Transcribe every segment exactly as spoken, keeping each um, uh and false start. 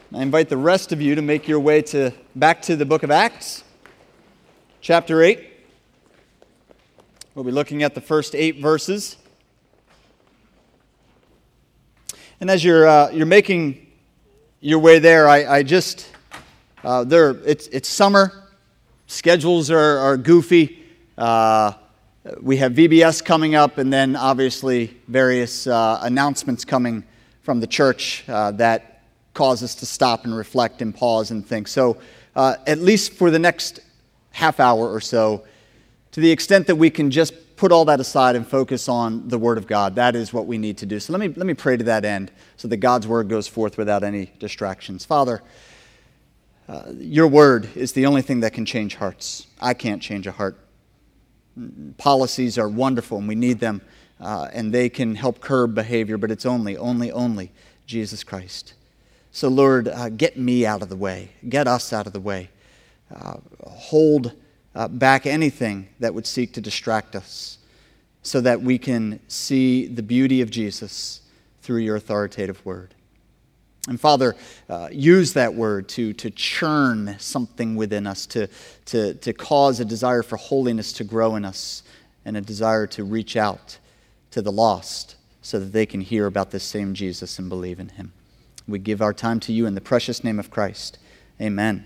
I invite the rest of you to make your way to back to the book of Acts, chapter eight. We'll be looking at the first eight verses. And as you're uh, you're making your way there, I, I just uh, there it's it's summer. Schedules are, are goofy. Uh, we have V B S coming up, and then obviously various uh, announcements coming from the church uh, that cause us to stop and reflect and pause and think. So uh, at least for the next half hour or so, to the extent that we can just put all that aside and focus on the Word of God, that is what we need to do. So let me let me pray to that end so that God's Word goes forth without any distractions. Father, uh, your Word is the only thing that can change hearts. I can't change a heart. Policies are wonderful and we need them, uh, and they can help curb behavior, but it's only, only, only Jesus Christ. So Lord, uh, get me out of the way. Get us out of the way. Uh, hold uh, back anything that would seek to distract us so that we can see the beauty of Jesus through your authoritative word. And Father, uh, use that word to, to churn something within us, to, to, to cause a desire for holiness to grow in us and a desire to reach out to the lost so that they can hear about this same Jesus and believe in him. We give our time to you in the precious name of Christ. Amen.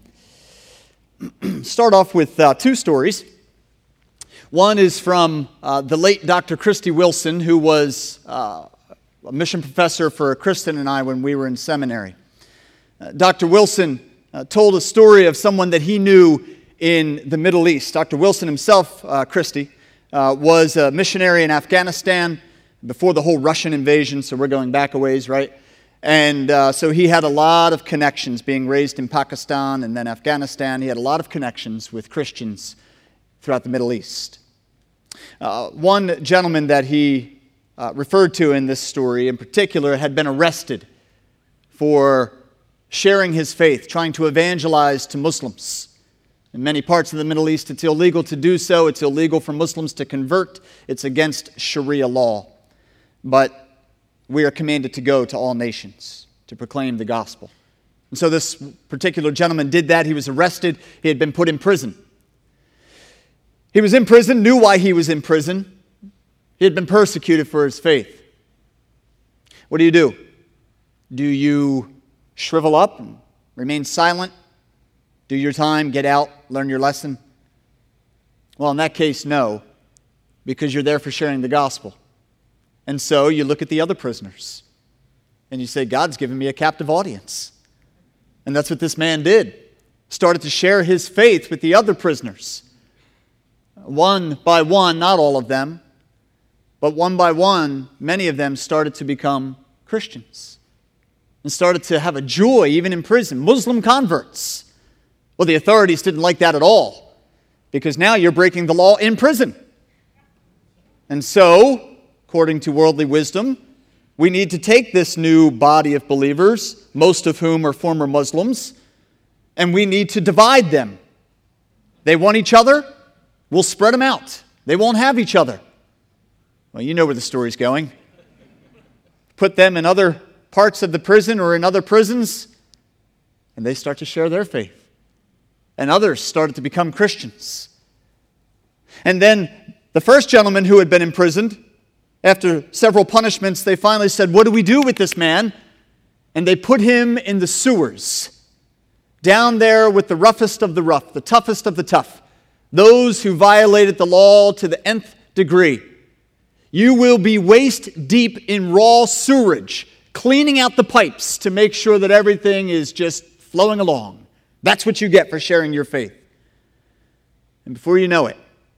Start off with uh, two stories. One is from uh, the late Doctor Christy Wilson, who was uh, a mission professor for Kristen and I when we were in seminary. Uh, Doctor Wilson uh, told a story of someone that he knew in the Middle East. Doctor Wilson himself, uh, Christy, uh, was a missionary in Afghanistan before the whole Russian invasion, so we're going back a ways, right? And uh, so he had a lot of connections, being raised in Pakistan and then Afghanistan. He had a lot of connections with Christians throughout the Middle East. Uh, one gentleman that he uh, referred to in this story in particular had been arrested for sharing his faith, trying to evangelize to Muslims. In many parts of the Middle East, it's illegal to do so. It's illegal for Muslims to convert. It's against Sharia law. But we are commanded to go to all nations to proclaim the gospel. And so this particular gentleman did that. He was arrested. He had been put in prison. He was in prison, knew why he was in prison. He had been persecuted for his faith. What do you do? Do you shrivel up and remain silent? Do your time, get out, learn your lesson? Well, in that case, no, because you're there for sharing the gospel. And so you look at the other prisoners and you say, God's given me a captive audience. And that's what this man did. Started to share his faith with the other prisoners. One by one, not all of them, but one by one, many of them started to become Christians and started to have a joy even in prison. Muslim converts. Well, the authorities didn't like that at all because now you're breaking the law in prison. And so, according to worldly wisdom, we need to take this new body of believers, most of whom are former Muslims, and we need to divide them. They want each other, we'll spread them out. They won't have each other. Well, you know where the story's going. Put them in other parts of the prison or in other prisons, and they start to share their faith. And others started to become Christians. And then the first gentleman who had been imprisoned, after several punishments, they finally said, what do we do with this man? And they put him in the sewers, down there with the roughest of the rough, the toughest of the tough, those who violated the law to the nth degree. You will be waist deep in raw sewerage, cleaning out the pipes to make sure that everything is just flowing along. That's what you get for sharing your faith. And before you know it,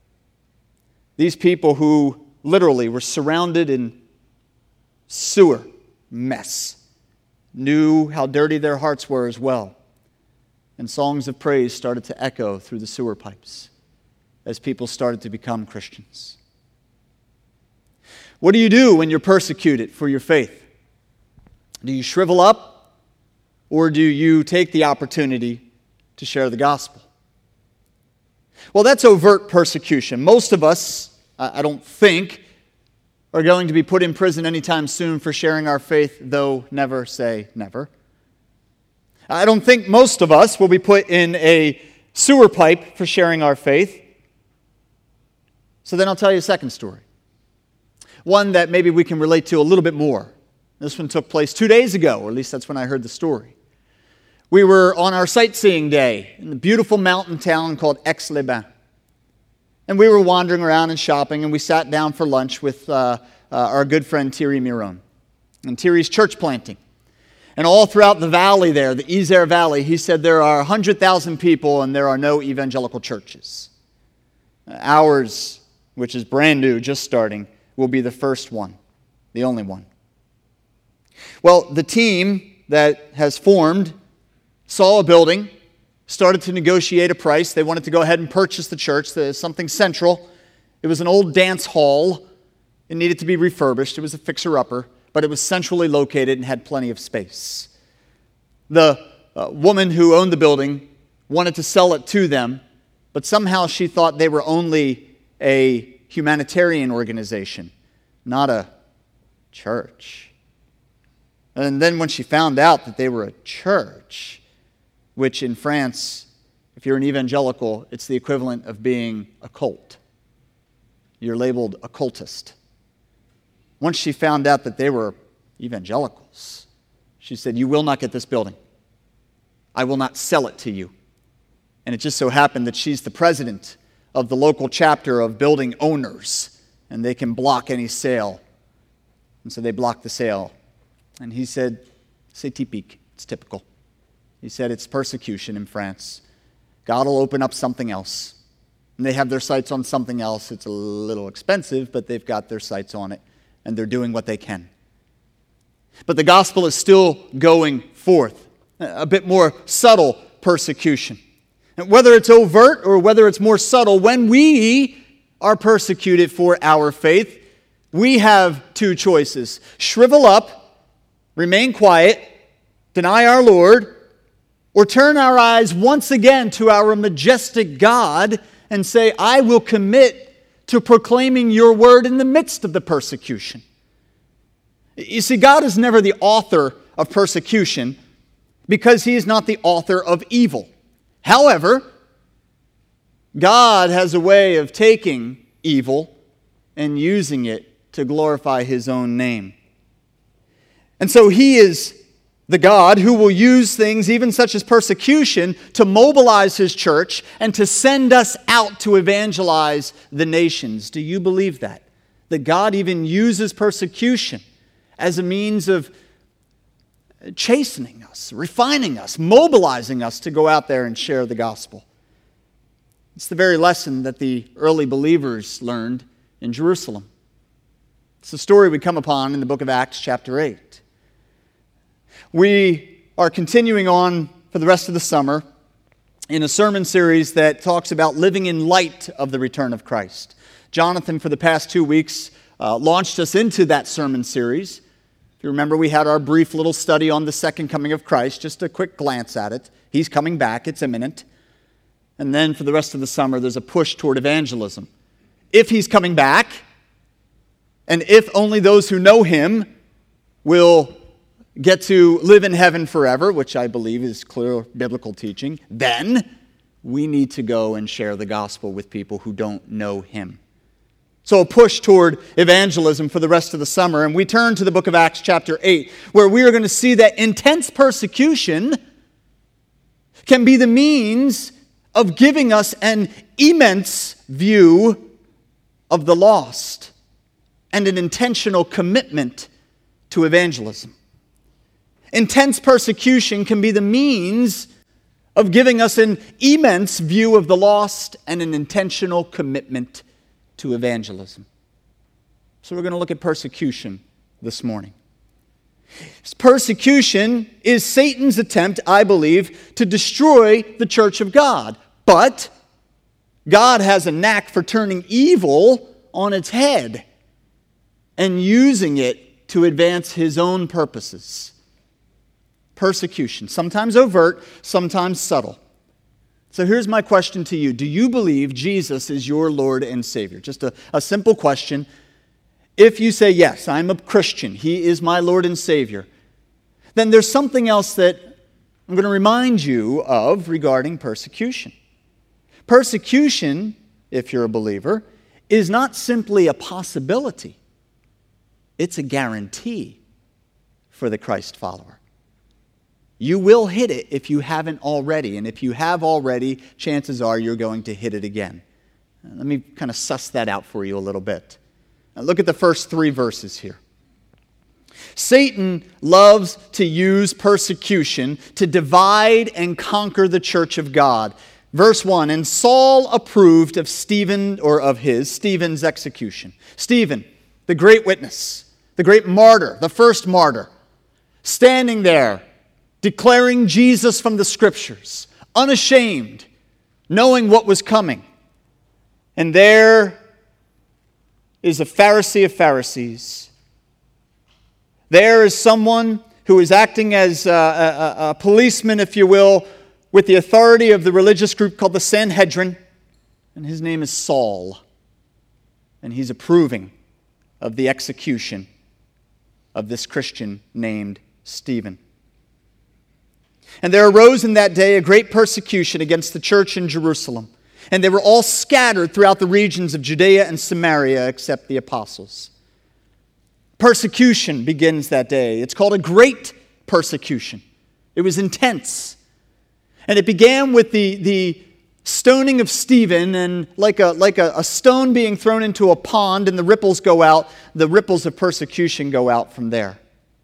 these people who literally were surrounded in sewer mess knew how dirty their hearts were as well. And songs of praise started to echo through the sewer pipes as people started to become Christians. What do you do when you're persecuted for your faith? Do you shrivel up, or do you take the opportunity to share the gospel? Well, that's overt persecution. Most of us, I don't think, are going to be put in prison anytime soon for sharing our faith, though never say never. I don't think most of us will be put in a sewer pipe for sharing our faith. So then I'll tell you a second story. One that maybe we can relate to a little bit more. This one took place two days ago, or at least that's when I heard the story. We were on our sightseeing day in the beautiful mountain town called Aix-les-Bains. And we were wandering around and shopping, and we sat down for lunch with uh, uh, our good friend Thierry Miron. And Thierry's church planting. And all throughout the valley there, the Isère Valley, he said there are one hundred thousand people and there are no evangelical churches. Ours, which is brand new, just starting, will be the first one, the only one. Well, the team that has formed saw a building, started to negotiate a price. They wanted to go ahead and purchase the church. There's something central. It was an old dance hall. It needed to be refurbished. It was a fixer-upper, but it was centrally located and had plenty of space. The uh, woman who owned the building wanted to sell it to them, but somehow she thought they were only a humanitarian organization, not a church. And then when she found out that they were a church, which in France, if you're an evangelical, it's the equivalent of being a cult. You're labeled a cultist. Once she found out that they were evangelicals, she said, "You will not get this building. I will not sell it to you." And it just so happened that she's the president of the local chapter of building owners, and they can block any sale. And so they blocked the sale. And he said, "C'est typique, it's typical." He said, "It's persecution in France. God will open up something else." And they have their sights on something else. It's a little expensive, but they've got their sights on it, and they're doing what they can. But the gospel is still going forth, a bit more subtle persecution. And whether it's overt or whether it's more subtle, when we are persecuted for our faith, we have two choices. Shrivel up, remain quiet, deny our Lord, or turn our eyes once again to our majestic God and say, "I will commit to proclaiming your word in the midst of the persecution." You see, God is never the author of persecution because he is not the author of evil. However, God has a way of taking evil and using it to glorify his own name. And so he is the God who will use things, even such as persecution, to mobilize his church and to send us out to evangelize the nations. Do you believe that? That God even uses persecution as a means of chastening us, refining us, mobilizing us to go out there and share the gospel. It's the very lesson that the early believers learned in Jerusalem. It's a story we come upon in the book of Acts, chapter eight. We are continuing on for the rest of the summer in a sermon series that talks about living in light of the return of Christ. Jonathan, for the past two weeks, uh, launched us into that sermon series. If you remember, we had our brief little study on the second coming of Christ, just a quick glance at it. He's coming back, it's imminent. And then for the rest of the summer, there's a push toward evangelism. If he's coming back, and if only those who know him will get to live in heaven forever, which I believe is clear biblical teaching, then we need to go and share the gospel with people who don't know him. So a push toward evangelism for the rest of the summer. And we turn to the book of Acts chapter eight, where we are going to see that intense persecution can be the means of giving us an immense view of the lost and an intentional commitment to evangelism. Intense persecution can be the means of giving us an immense view of the lost and an intentional commitment to evangelism. So we're going to look at persecution this morning. Persecution is Satan's attempt, I believe, to destroy the church of God. But God has a knack for turning evil on its head and using it to advance his own purposes. Persecution, sometimes overt, sometimes subtle. So here's my question to you. Do you believe Jesus is your Lord and Savior? Just a, a simple question. If you say, yes, I'm a Christian, he is my Lord and Savior, then there's something else that I'm going to remind you of regarding persecution. Persecution, if you're a believer, is not simply a possibility. It's a guarantee for the Christ follower. You will hit it if you haven't already, and if you have already, chances are you're going to hit it again. Let me kind of suss that out for you a little bit. Now look at the first three verses here. Satan loves to use persecution to divide and conquer the church of God. Verse one, and Saul approved of Stephen, or of his, Stephen's execution. Stephen, the great witness, the great martyr, the first martyr, standing there, declaring Jesus from the Scriptures, unashamed, knowing what was coming. And there is a Pharisee of Pharisees. There is someone who is acting as a, a, a policeman, if you will, with the authority of the religious group called the Sanhedrin. And his name is Saul. And he's approving of the execution of this Christian named Stephen. And there arose in that day a great persecution against the church in Jerusalem. And they were all scattered throughout the regions of Judea and Samaria except the apostles. Persecution begins that day. It's called a great persecution. It was intense. And it began with the, the stoning of Stephen, and like, a, like a, a stone being thrown into a pond and the ripples go out, the ripples of persecution go out from there.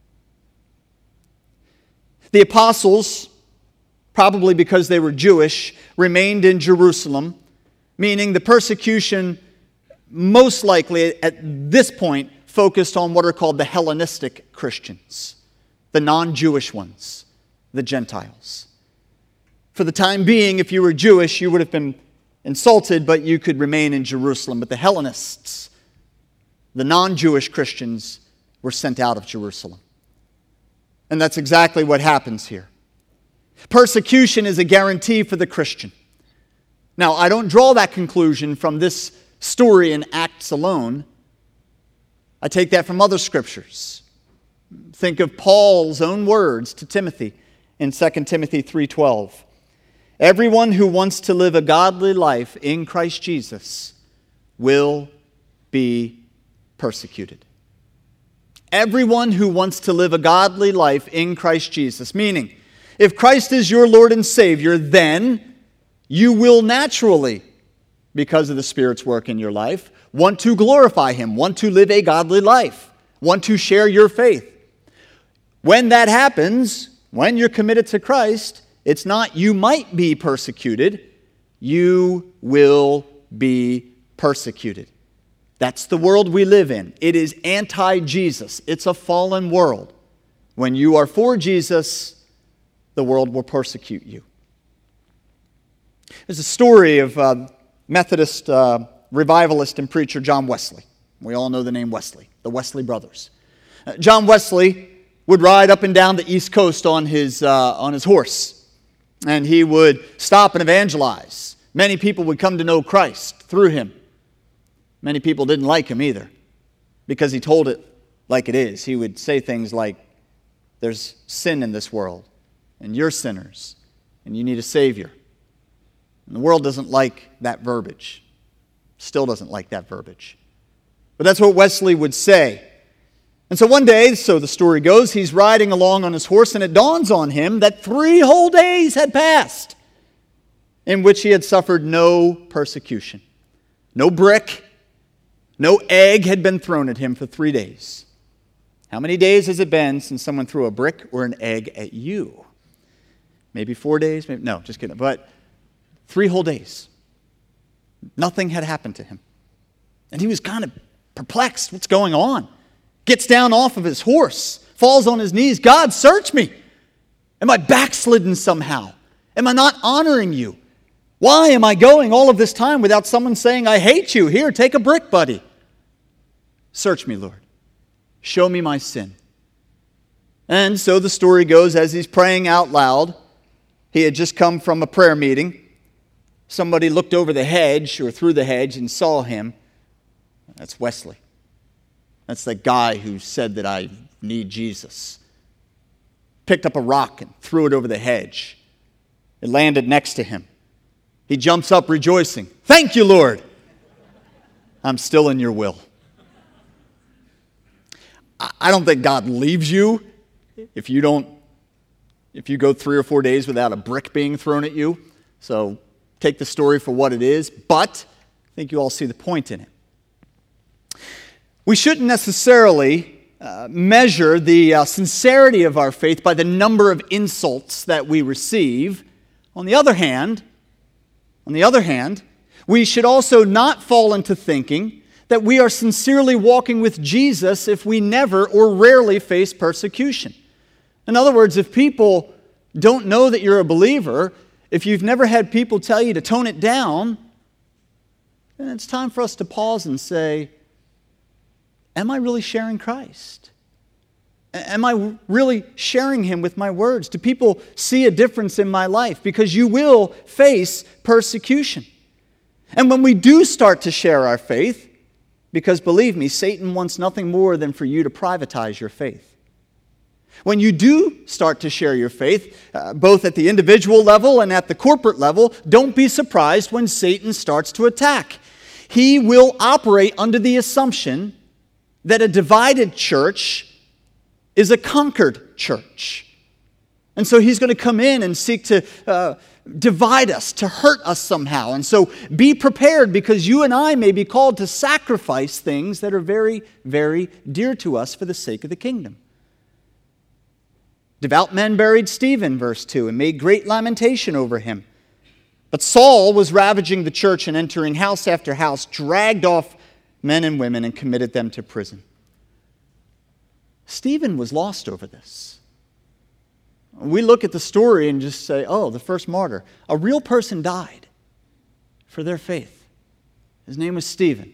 The apostles, probably because they were Jewish, remained in Jerusalem, meaning the persecution most likely at this point focused on what are called the Hellenistic Christians, the non-Jewish ones, the Gentiles. For the time being, if you were Jewish, you would have been insulted, but you could remain in Jerusalem. But the Hellenists, the non-Jewish Christians, were sent out of Jerusalem. And that's exactly what happens here. Persecution is a guarantee for the Christian. Now, I don't draw that conclusion from this story in Acts alone. I take that from other scriptures. Think of Paul's own words to Timothy in Second Timothy three twelve. Everyone who wants to live a godly life in Christ Jesus will be persecuted. Everyone who wants to live a godly life in Christ Jesus, meaning if Christ is your Lord and Savior, then you will naturally, because of the Spirit's work in your life, want to glorify Him, want to live a godly life, want to share your faith. When that happens, when you're committed to Christ, it's not you might be persecuted, you will be persecuted. That's the world we live in. It is anti-Jesus. It's a fallen world. When you are for Jesus, the world will persecute you. There's a story of uh, Methodist uh, revivalist and preacher John Wesley. We all know the name Wesley, the Wesley brothers. Uh, John Wesley would ride up and down the East Coast on his, uh, on his horse, and he would stop and evangelize. Many people would come to know Christ through him. Many people didn't like him either because he told it like it is. He would say things like, there's sin in this world, and you're sinners, and you need a Savior. And the world doesn't like that verbiage. Still doesn't like that verbiage. But that's what Wesley would say. And so one day, so the story goes, he's riding along on his horse, and it dawns on him that three whole days had passed in which he had suffered no persecution. No brick, no egg had been thrown at him for three days. How many days has it been since someone threw a brick or an egg at you? Maybe four days? Maybe, no, just kidding. But three whole days. Nothing had happened to him. And he was kind of perplexed. What's going on? Gets down off of his horse, falls on his knees. God, search me. Am I backslidden somehow? Am I not honoring you? Why am I going all of this time without someone saying, I hate you? Here, take a brick, buddy. Search me, Lord. Show me my sin. And so the story goes, as he's praying out loud, he had just come from a prayer meeting. Somebody looked over the hedge or through the hedge and saw him. That's Wesley. That's the guy who said that I need Jesus. picked up a rock and threw it over the hedge. It landed next to him. He jumps up rejoicing. Thank you, Lord. I'm still in your will. I don't think God leaves you if you don't, if you go three or four days without a brick being thrown at you. So take the story for what it is, but I think you all see the point in it. We shouldn't necessarily uh, measure the uh, sincerity of our faith by the number of insults that we receive. On the other hand, on the other hand, we should also not fall into thinking that we are sincerely walking with Jesus if we never or rarely face persecution. In other words, if people don't know that you're a believer, if you've never had people tell you to tone it down, then it's time for us to pause and say, am I really sharing Christ? Am I really sharing Him with my words? Do people see a difference in my life? Because you will face persecution. And when we do start to share our faith, because believe me, Satan wants nothing more than for you to privatize your faith. When you do start to share your faith, uh, both at the individual level and at the corporate level, don't be surprised when Satan starts to attack. He will operate under the assumption that a divided church is a conquered church. And so he's going to come in and seek to uh, divide us, to hurt us somehow. And so be prepared, because you and I may be called to sacrifice things that are very, very dear to us for the sake of the kingdom. Devout men buried Stephen, verse two, and made great lamentation over him. But Saul was ravaging the church and entering house after house, dragged off men and women and committed them to prison. Stephen was lost over this. We look at the story and just say, oh, the first martyr. A real person died for their faith. His name was Stephen.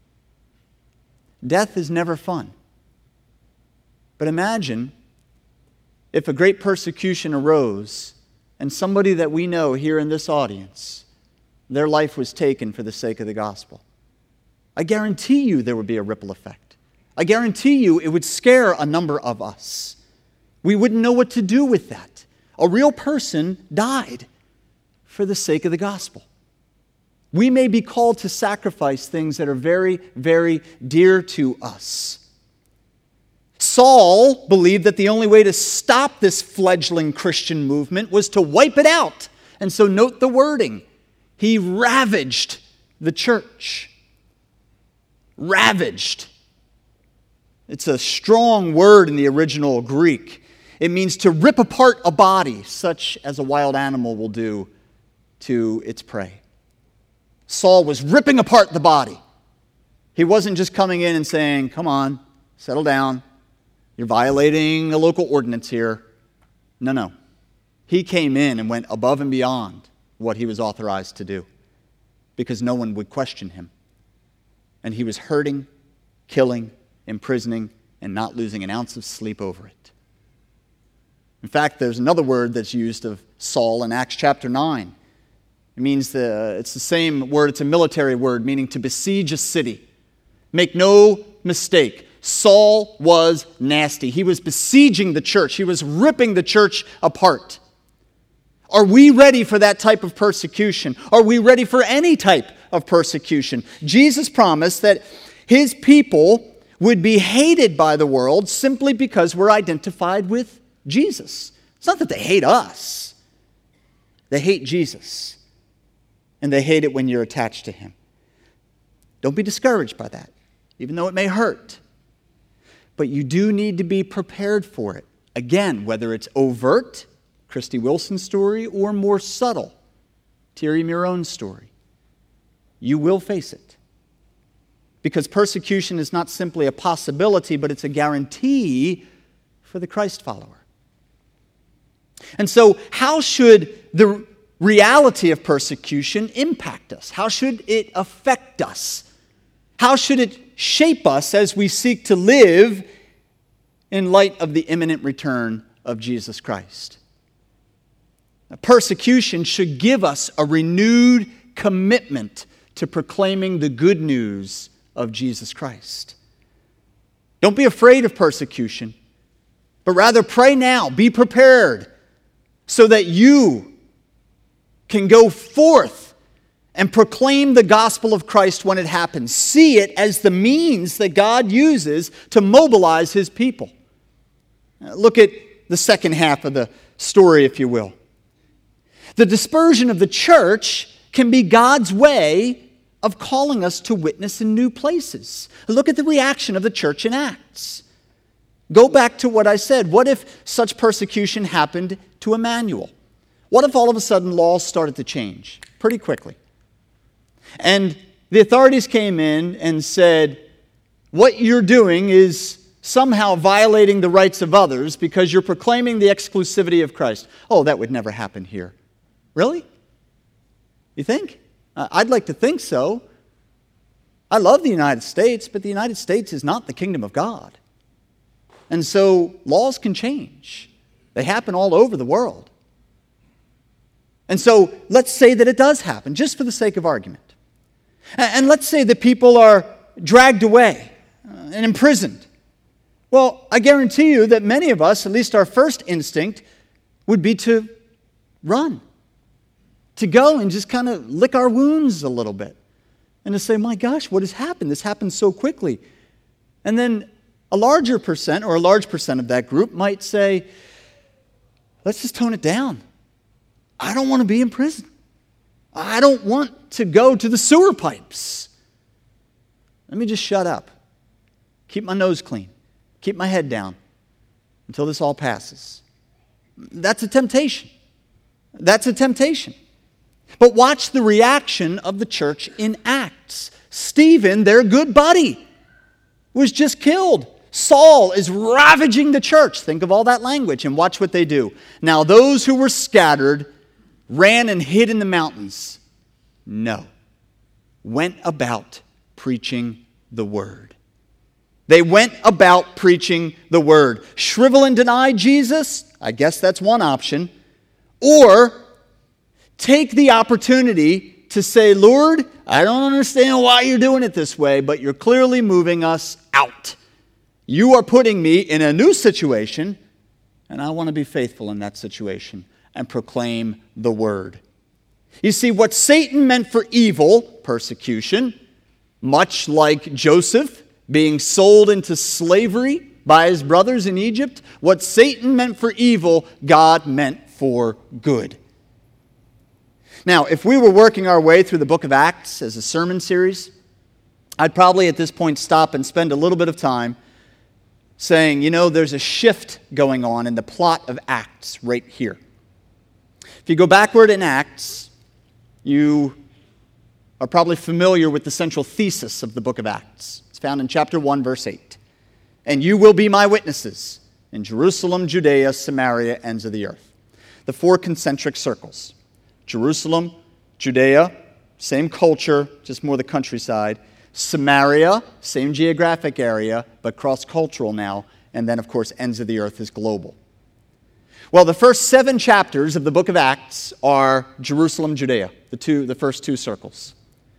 Death is never fun. But imagine if a great persecution arose and somebody that we know here in this audience, their life was taken for the sake of the gospel. I guarantee you there would be a ripple effect. I guarantee you it would scare a number of us. We wouldn't know what to do with that. A real person died for the sake of the gospel. We may be called to sacrifice things that are very, very dear to us. Saul believed that the only way to stop this fledgling Christian movement was to wipe it out. And so note the wording. He ravaged the church. Ravaged. It's a strong word in the original Greek. It means to rip apart a body, such as a wild animal will do to its prey. Saul was ripping apart the body. He wasn't just coming in and saying, come on, settle down. You're violating a local ordinance here. No, no. He came in and went above and beyond what he was authorized to do, because no one would question him. And he was hurting, killing, imprisoning, and not losing an ounce of sleep over it. In fact, there's another word that's used of Saul in Acts chapter nine. It means the, it's the same word, it's a military word, meaning to besiege a city. Make no mistake, Saul was nasty. He was besieging the church. He was ripping the church apart. Are we ready for that type of persecution? Are we ready for any type of persecution? Jesus promised that His people would be hated by the world simply because we're identified with Jesus. It's not that they hate us. They hate Jesus. And they hate it when you're attached to Him. Don't be discouraged by that, even though it may hurt. But you do need to be prepared for it. Again, whether it's overt, Christy Wilson's story, or more subtle, Thierry Miron's story. You will face it. Because persecution is not simply a possibility, but it's a guarantee for the Christ follower. And so, how should the reality of persecution impact us? How should it affect us? How should it shape us as we seek to live in light of the imminent return of Jesus Christ? Now, persecution should give us a renewed commitment to proclaiming the good news of Jesus Christ. Don't be afraid of persecution, but rather pray now, be prepared, so that you can go forth and proclaim the gospel of Christ when it happens. See it as the means that God uses to mobilize his people. Now, look at the second half of the story, if you will. The dispersion of the church can be God's way of calling us to witness in new places. Look at the reaction of the church in Acts. Go back to what I said. What if such persecution happened to Emmanuel? What if all of a sudden laws started to change pretty quickly? And the authorities came in and said, what you're doing is somehow violating the rights of others because you're proclaiming the exclusivity of Christ. Oh, that would never happen here. Really? You think? Uh, I'd like to think so. I love the United States, but the United States is not the kingdom of God. And so laws can change. They happen all over the world. And so let's say that it does happen, just for the sake of argument. And let's say that people are dragged away and imprisoned. Well, I guarantee you that many of us, at least our first instinct, would be to run. To go and just kind of lick our wounds a little bit. And to say, my gosh, what has happened? This happened so quickly. And then a larger percent, or a large percent of that group might say, let's just tone it down. I don't want to be in prison. I don't want to go to the sewer pipes. Let me just shut up. Keep my nose clean. Keep my head down until this all passes. That's a temptation. That's a temptation. But watch the reaction of the church in Acts. Stephen, their good buddy, was just killed. Saul is ravaging the church. Think of all that language and watch what they do. Now those who were scattered ran and hid in the mountains. No. Went about preaching the word. They went about preaching the word. Shrivel and deny Jesus? I guess that's one option. Or take the opportunity to say, Lord, I don't understand why you're doing it this way, but you're clearly moving us out. You are putting me in a new situation, and I want to be faithful in that situation and proclaim the word. You see, what Satan meant for evil, persecution, much like Joseph being sold into slavery by his brothers in Egypt, what Satan meant for evil, God meant for good. Now, if we were working our way through the book of Acts as a sermon series, I'd probably at this point stop and spend a little bit of time saying, you know, there's a shift going on in the plot of Acts right here. If you go backward in Acts, you are probably familiar with the central thesis of the book of Acts. It's found in chapter one, verse eight. And you will be my witnesses in Jerusalem, Judea, Samaria, ends of the earth. The four concentric circles. Jerusalem, Judea, same culture, just more the countryside. Samaria, same geographic area, but cross-cultural now. And then, of course, ends of the earth is global. Well, the first seven chapters of the book of Acts are Jerusalem, Judea, the two, the first two circles.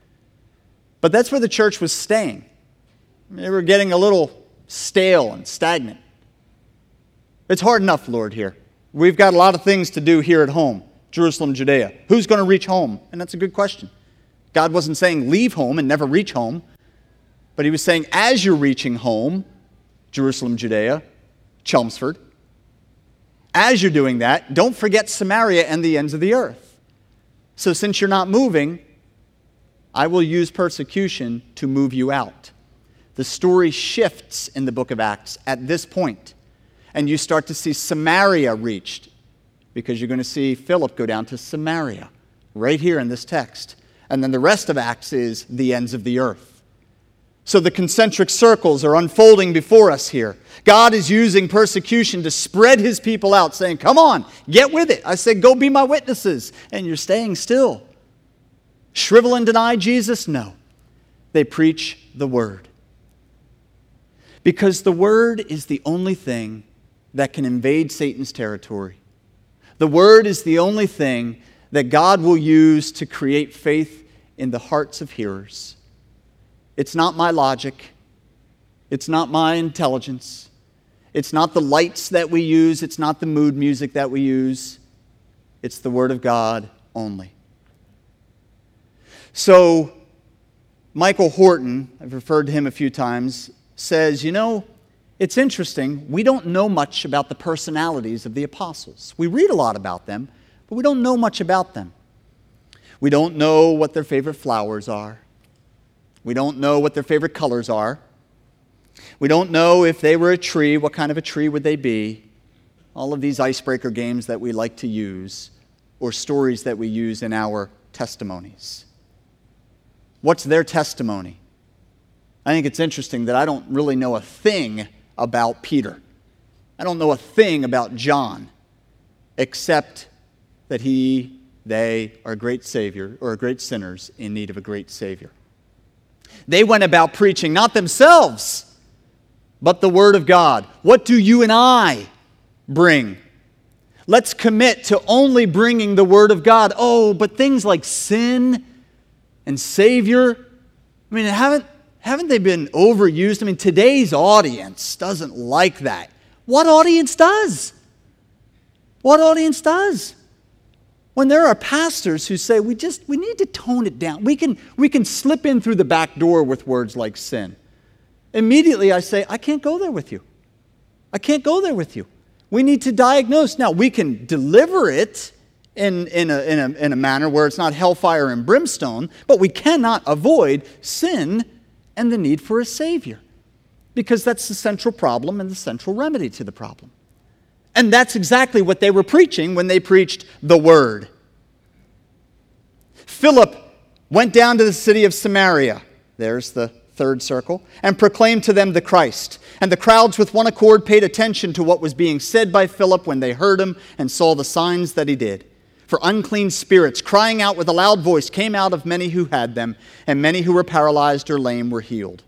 But that's where the church was staying. They were getting a little stale and stagnant. It's hard enough, Lord, here. We've got a lot of things to do here at home, Jerusalem, Judea. Who's going to reach home? And that's a good question. God wasn't saying leave home and never reach home, but he was saying as you're reaching home, Jerusalem, Judea, Chelmsford, as you're doing that, don't forget Samaria and the ends of the earth. So since you're not moving, I will use persecution to move you out. The story shifts in the book of Acts at this point, and you start to see Samaria reached, because you're going to see Philip go down to Samaria, right here in this text. And then the rest of Acts is the ends of the earth. So the concentric circles are unfolding before us here. God is using persecution to spread his people out, saying, come on, get with it. I said, go be my witnesses. And you're staying still. Shrivel and deny Jesus? No. They preach the word. Because the word is the only thing that can invade Satan's territory. The word is the only thing that God will use to create faith in the hearts of hearers. It's not my logic. It's not my intelligence. It's not the lights that we use. It's not the mood music that we use. It's the Word of God only. So, Michael Horton, I've referred to him a few times, says, you know, it's interesting. We don't know much about the personalities of the apostles. We read a lot about them, but we don't know much about them. We don't know what their favorite flowers are. We don't know what their favorite colors are. We don't know if they were a tree, what kind of a tree would they be? All of these icebreaker games that we like to use, or stories that we use in our testimonies. What's their testimony? I think it's interesting that I don't really know a thing about Peter. I don't know a thing about John, except that he, they are a great Savior, or great sinners in need of a great Savior. They went about preaching not themselves, but the Word of God. What do you and I bring? Let's commit to only bringing the Word of God. Oh, but things like sin and Savior, I mean, haven't, haven't they been overused? I mean, today's audience doesn't like that. What audience does? What audience does? When there are pastors who say, we just, we need to tone it down. We can, we can slip in through the back door with words like sin. Immediately I say, I can't go there with you. I can't go there with you. We need to diagnose. Now, we can deliver it in, in, a, in, a, in a manner where it's not hellfire and brimstone, but we cannot avoid sin and the need for a Savior, because that's the central problem and the central remedy to the problem. And that's exactly what they were preaching when they preached the Word. Philip went down to the city of Samaria, there's the third circle, and proclaimed to them the Christ. And the crowds with one accord paid attention to what was being said by Philip when they heard him and saw the signs that he did. For unclean spirits, crying out with a loud voice, came out of many who had them, and many who were paralyzed or lame were healed.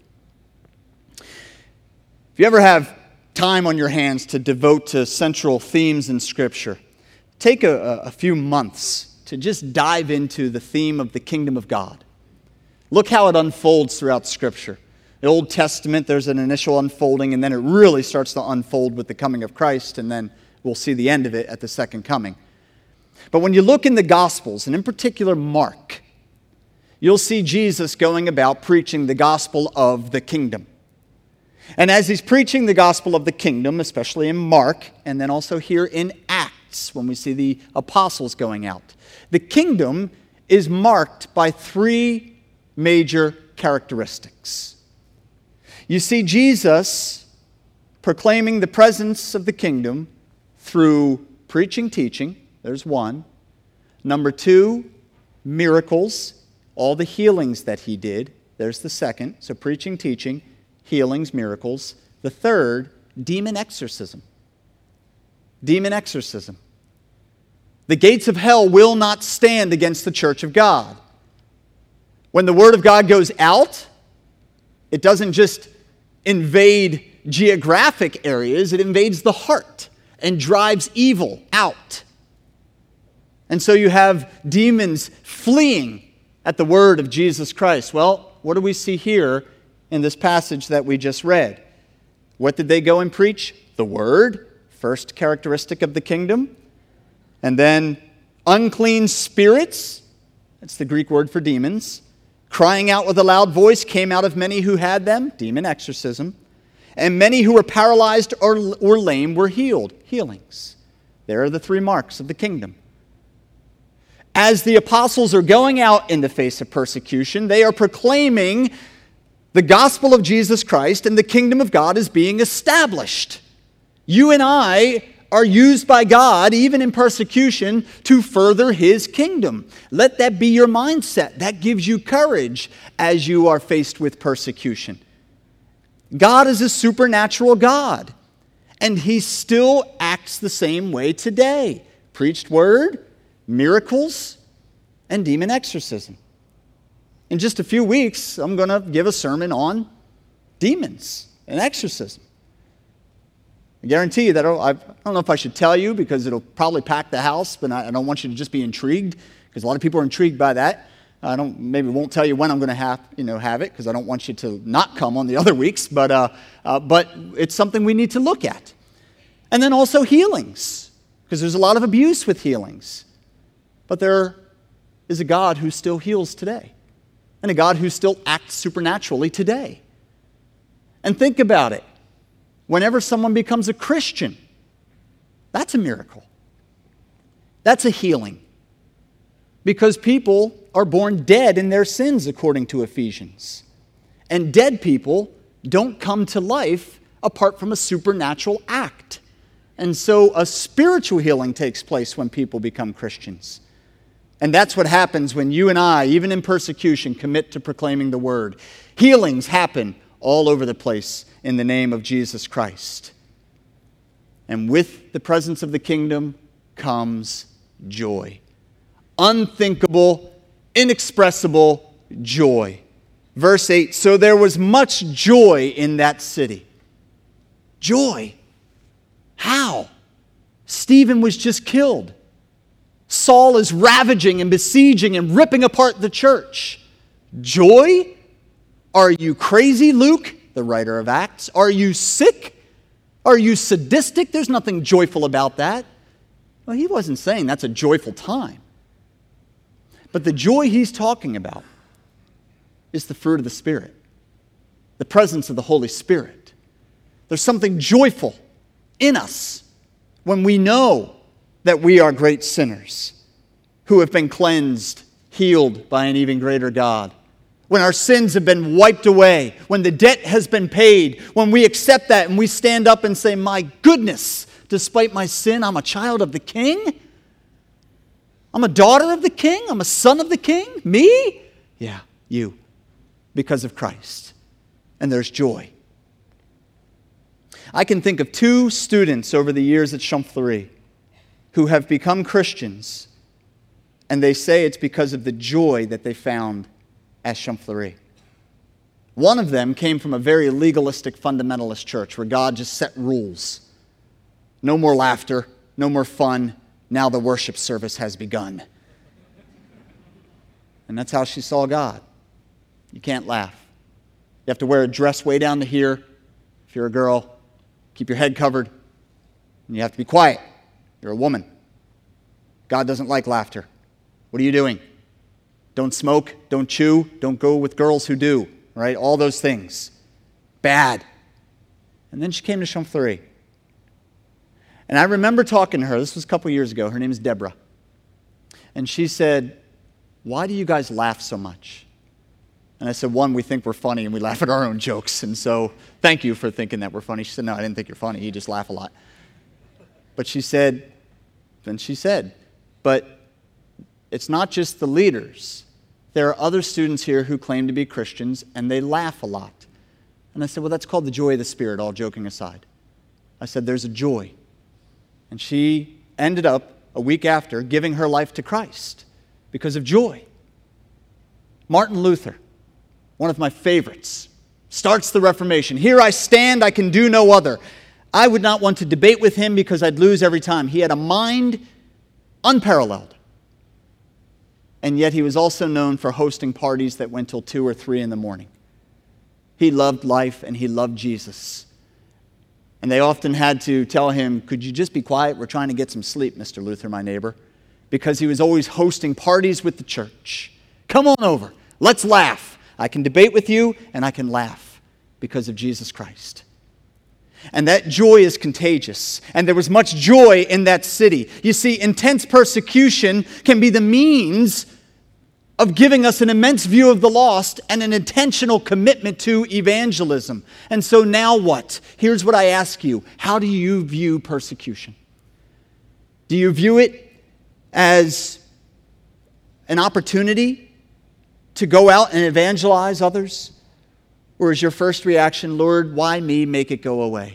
If you ever have time on your hands to devote to central themes in Scripture, take a, a few months to just dive into the theme of the kingdom of God. Look how it unfolds throughout Scripture. The Old Testament, there's an initial unfolding, and then it really starts to unfold with the coming of Christ, and then we'll see the end of it at the second coming. But when you look in the Gospels, and in particular Mark, you'll see Jesus going about preaching the gospel of the kingdom. And as he's preaching the gospel of the kingdom, especially in Mark, and then also here in Acts, when we see the apostles going out, the kingdom is marked by three major characteristics. You see Jesus proclaiming the presence of the kingdom through preaching, teaching. There's one. Number two, miracles, all the healings that he did. There's the second. So preaching, teaching, healings, miracles. The third, demon exorcism. Demon exorcism. The gates of hell will not stand against the church of God. When the Word of God goes out, it doesn't just invade geographic areas, it invades the heart and drives evil out. And so you have demons fleeing at the word of Jesus Christ. Well, what do we see here in this passage that we just read? What did they go and preach? The Word, first characteristic of the kingdom. And then unclean spirits, that's the Greek word for demons, crying out with a loud voice came out of many who had them, demon exorcism. And many who were paralyzed or, or lame were healed, healings. There are the three marks of the kingdom. As the apostles are going out in the face of persecution, they are proclaiming the gospel of Jesus Christ, and the kingdom of God is being established. You and I are used by God, even in persecution, to further His kingdom. Let that be your mindset. That gives you courage as you are faced with persecution. God is a supernatural God, and He still acts the same way today. Preached word, miracles, and demon exorcism. In just a few weeks, I'm going to give a sermon on demons and exorcism. I guarantee you that I'll, I don't know if I should tell you because it'll probably pack the house, but I, I don't want you to just be intrigued because a lot of people are intrigued by that. I don't maybe won't tell you when I'm going to have you know have it because I don't want you to not come on the other weeks. But uh, uh, but it's something we need to look at. And then also healings, because there's a lot of abuse with healings. But there is a God who still heals today, and a God who still acts supernaturally today. And think about it. Whenever someone becomes a Christian, that's a miracle. That's a healing. Because people are born dead in their sins, according to Ephesians. And dead people don't come to life apart from a supernatural act. And so a spiritual healing takes place when people become Christians. And that's what happens when you and I, even in persecution, commit to proclaiming the word. Healings happen all over the place in the name of Jesus Christ. And with the presence of the kingdom comes joy. Unthinkable, inexpressible joy. Verse eight, so there was much joy in that city. Joy. How? Stephen was just killed. Saul is ravaging and besieging and ripping apart the church. Joy? Are you crazy, Luke, the writer of Acts? Are you sick? Are you sadistic? There's nothing joyful about that. Well, he wasn't saying that's a joyful time. But the joy he's talking about is the fruit of the Spirit, the presence of the Holy Spirit. There's something joyful in us when we know that we are great sinners who have been cleansed, healed by an even greater God. When our sins have been wiped away, when the debt has been paid, when we accept that and we stand up and say, my goodness, despite my sin, I'm a child of the King. I'm a daughter of the King. I'm a son of the King. Me? Yeah, you. Because of Christ. And there's joy. I can think of two students over the years at Champfleury who have become Christians, and they say it's because of the joy that they found at Champfleury. One of them came from a very legalistic fundamentalist church where God just set rules. No more laughter, no more fun. Now the worship service has begun. And that's how she saw God. You can't laugh. You have to wear a dress way down to here. If you're a girl, keep your head covered. And you have to be quiet. You're a woman. God doesn't like laughter. What are you doing? Don't smoke, don't chew, don't go with girls who do, right? All those things. Bad. And then she came to Champfleury. And I remember talking to her, this was a couple years ago, her name is Deborah. And she said, why do you guys laugh so much? And I said, one, we think we're funny and we laugh at our own jokes. And so, thank you for thinking that we're funny. She said, no, I didn't think you're funny, you just laugh a lot. But she said, then she said, but it's not just the leaders. There are other students here who claim to be Christians, and they laugh a lot. And I said, well, that's called the joy of the Spirit, all joking aside. I said, there's a joy. And she ended up, a week after, giving her life to Christ because of joy. Martin Luther, one of my favorites, starts the Reformation. Here I stand, I can do no other. I would not want to debate with him because I'd lose every time. He had a mind unparalleled. And yet he was also known for hosting parties that went till two or three in the morning. He loved life and he loved Jesus. And they often had to tell him, could you just be quiet? We're trying to get some sleep, Mister Luther, my neighbor. Because he was always hosting parties with the church. Come on over. Let's laugh. I can debate with you and I can laugh because of Jesus Christ. And that joy is contagious. And there was much joy in that city. You see, intense persecution can be the means of giving us an immense view of the lost and an intentional commitment to evangelism. And so now what? Here's what I ask you. How do you view persecution? Do you view it as an opportunity to go out and evangelize others? Or is your first reaction, Lord, why me? Make it go away?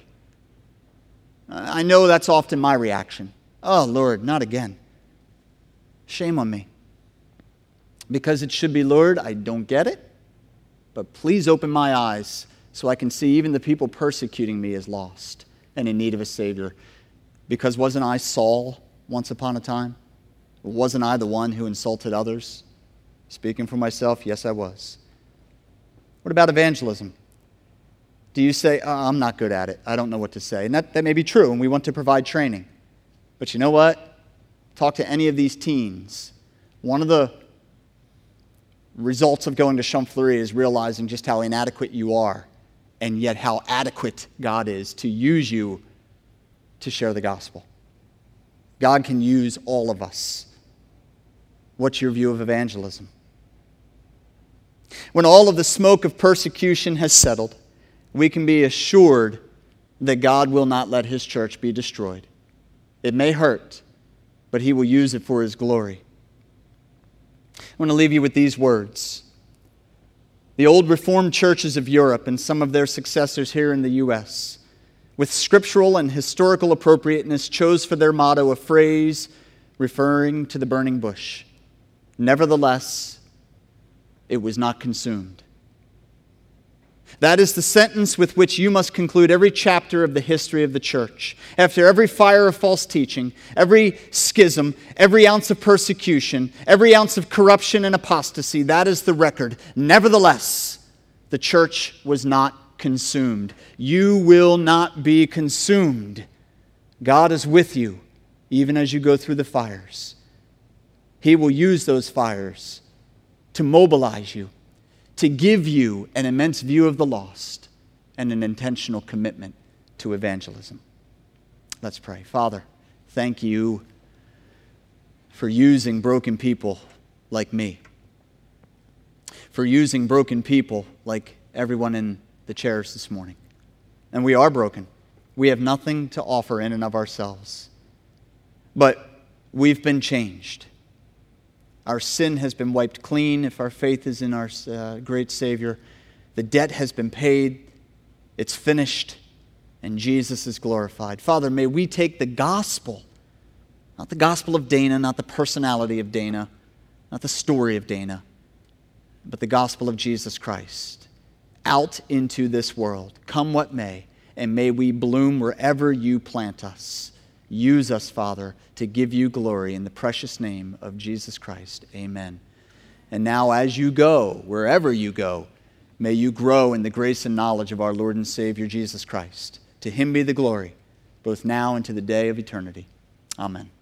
I know that's often my reaction. Oh, Lord, not again. Shame on me. Because it should be, Lord, I don't get it, but please open my eyes so I can see even the people persecuting me as lost and in need of a Savior. Because wasn't I Saul once upon a time? Wasn't I the one who insulted others? Speaking for myself, yes, I was. What about evangelism? Do you say, oh, I'm not good at it, I don't know what to say? And that, that may be true, and we want to provide training. But you know what? Talk to any of these teens. One of the results of going to Champfleury is realizing just how inadequate you are, and yet how adequate God is to use you to share the gospel. God can use all of us. What's your view of evangelism? When all of the smoke of persecution has settled, we can be assured that God will not let His church be destroyed. It may hurt, but He will use it for His glory. I want to leave you with these words. The old Reformed churches of Europe and some of their successors here in the U S, with scriptural and historical appropriateness, chose for their motto a phrase referring to the burning bush. Nevertheless, it was not consumed. That is the sentence with which you must conclude every chapter of the history of the church. After every fire of false teaching, every schism, every ounce of persecution, every ounce of corruption and apostasy, that is the record. Nevertheless, the church was not consumed. You will not be consumed. God is with you, even as you go through the fires. He will use those fires to mobilize you, to give you an immense view of the lost and an intentional commitment to evangelism. Let's pray. Father, thank you for using broken people like me, for using broken people like everyone in the chairs this morning. And we are broken. We have nothing to offer in and of ourselves. But we've been changed. Our sin has been wiped clean if our faith is in our uh, great Savior. The debt has been paid. It's finished. And Jesus is glorified. Father, may we take the gospel, not the gospel of Dana, not the personality of Dana, not the story of Dana, but the gospel of Jesus Christ, out into this world, come what may, and may we bloom wherever you plant us. Use us, Father, to give you glory in the precious name of Jesus Christ. Amen. And now as you go, wherever you go, may you grow in the grace and knowledge of our Lord and Savior Jesus Christ. To Him be the glory, both now and to the day of eternity. Amen.